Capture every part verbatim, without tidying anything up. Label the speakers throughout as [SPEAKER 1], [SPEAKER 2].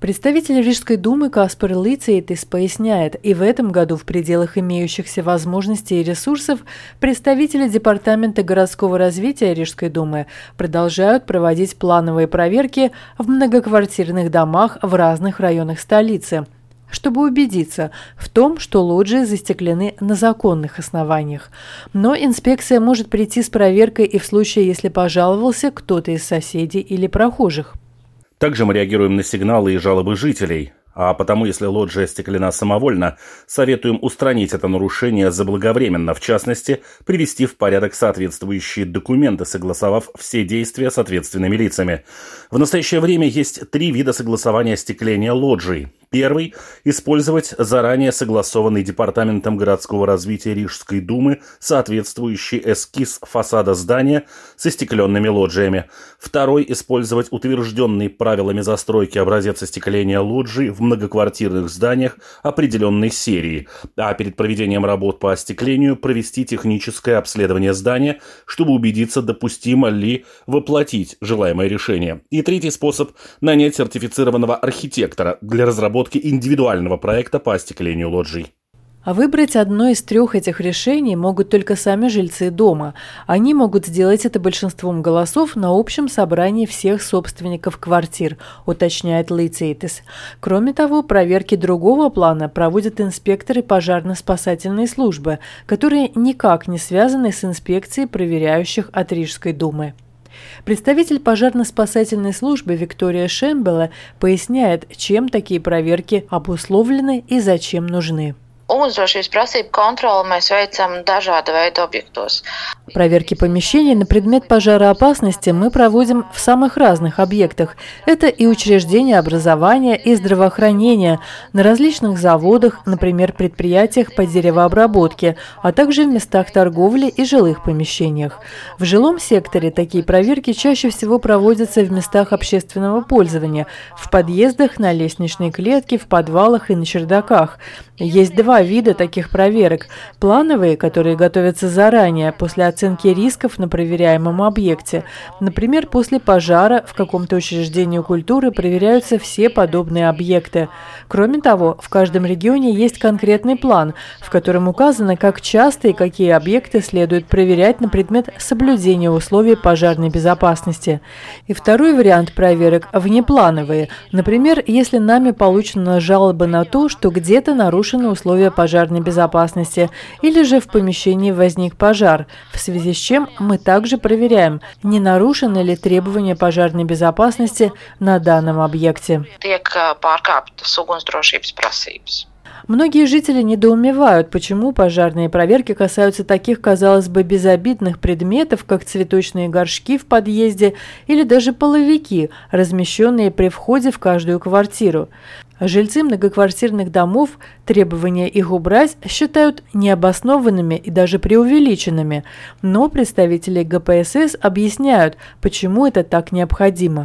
[SPEAKER 1] Представитель Рижской думы Каспар Лицейтис поясняет, и в этом году в пределах имеющихся возможностей и ресурсов представители Департамента городского развития Рижской думы продолжают проводить плановые проверки в многоквартирных домах в разных районах столицы, чтобы убедиться в том, что лоджии застеклены на законных основаниях. Но инспекция может прийти с проверкой и в случае, если пожаловался кто-то из соседей или прохожих.
[SPEAKER 2] Также мы реагируем на сигналы и жалобы жителей. А потому, если лоджия стеклена самовольно, советуем устранить это нарушение заблаговременно, в частности, привести в порядок соответствующие документы, согласовав все действия с ответственными лицами. В настоящее время есть три вида согласования остекления лоджий. Первый – использовать заранее согласованный Департаментом городского развития Рижской думы соответствующий эскиз фасада здания с остекленными лоджиями. Второй – использовать утвержденный правилами застройки образец остекления лоджий в многоквартирных зданиях определенной серии, а перед проведением работ по остеклению провести техническое обследование здания, чтобы убедиться, допустимо ли воплотить желаемое решение. И третий способ – нанять сертифицированного архитектора для разработки индивидуального проекта по остеклению лоджий.
[SPEAKER 1] А выбрать одно из трех этих решений могут только сами жильцы дома. Они могут сделать это большинством голосов на общем собрании всех собственников квартир, уточняет Лицейтис. Кроме того, проверки другого плана проводят инспекторы пожарно-спасательной службы, которые никак не связаны с инспекцией проверяющих от Рижской думы. Представитель пожарно-спасательной службы Виктория Шембеле поясняет, чем такие проверки обусловлены и зачем нужны. Проверки помещений на предмет пожароопасности мы проводим в самых разных объектах. Это и учреждения образования и здравоохранения, на различных заводах, например, предприятиях по деревообработке, а также в местах торговли и жилых помещениях. В жилом секторе такие проверки чаще всего проводятся в местах общественного пользования, в подъездах, на лестничной клетке, в подвалах и на чердаках. Есть два вида таких проверок. Плановые, которые готовятся заранее, после оценки рисков на проверяемом объекте. Например, после пожара в каком-то учреждении культуры проверяются все подобные объекты. Кроме того, в каждом регионе есть конкретный план, в котором указано, как часто и какие объекты следует проверять на предмет соблюдения условий пожарной безопасности. И второй вариант проверок – внеплановые. Например, если нами получена жалоба на то, что где-то нарушены условия пожарной безопасности, или же в помещении возник пожар, в связи с чем мы также проверяем, не нарушены ли требования пожарной безопасности на данном объекте. Многие жители недоумевают, почему пожарные проверки касаются таких, казалось бы, безобидных предметов, как цветочные горшки в подъезде или даже половики, размещенные при входе в каждую квартиру. Жильцы многоквартирных домов требования их убрать считают необоснованными и даже преувеличенными, но представители ГПСС объясняют, почему это так необходимо.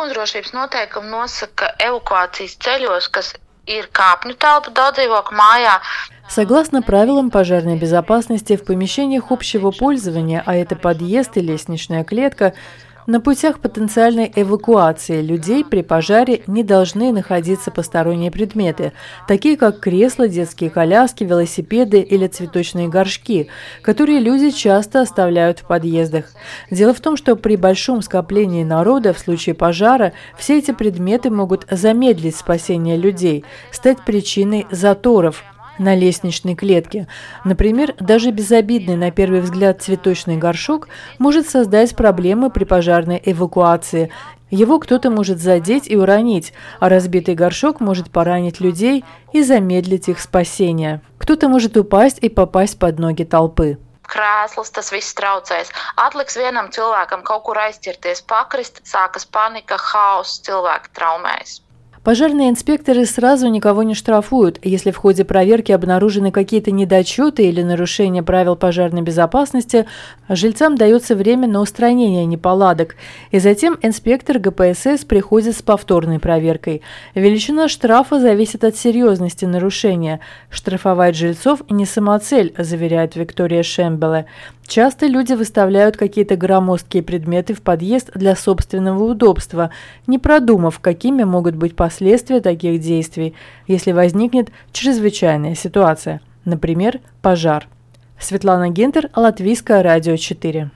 [SPEAKER 1] Согласно правилам пожарной безопасности, в помещениях общего пользования, а это подъезд и лестничная клетка, на путях потенциальной эвакуации людей при пожаре не должны находиться посторонние предметы, такие как кресла, детские коляски, велосипеды или цветочные горшки, которые люди часто оставляют в подъездах. Дело в том, что при большом скоплении народа в случае пожара все эти предметы могут замедлить спасение людей, стать причиной заторов на лестничной клетке. Например, даже безобидный на первый взгляд цветочный горшок может создать проблемы при пожарной эвакуации. Его кто-то может задеть и уронить, а разбитый горшок может поранить людей и замедлить их спасение. Кто-то может упасть и попасть под ноги толпы.
[SPEAKER 3] Krēsls, tas viss traucēs. Atliks vienam cilvēkam kaut kur aizķerties pakrist, sākas panika, haoss, cilvēki traumējas.
[SPEAKER 1] Пожарные инспекторы сразу никого не штрафуют, если в ходе проверки обнаружены какие-то недочеты или нарушения правил пожарной безопасности, жильцам дается время на устранение неполадок, и затем инспектор ГПСС приходит с повторной проверкой. Величина штрафа зависит от серьезности нарушения. Штрафовать жильцов не самоцель, заверяет Виктория Шембеле. Часто люди выставляют какие-то громоздкие предметы в подъезд для собственного удобства, не продумав, какими могут быть последствия последствия таких действий, если возникнет чрезвычайная ситуация, например, пожар. Светлана Гентер, Латвийское радио четыре.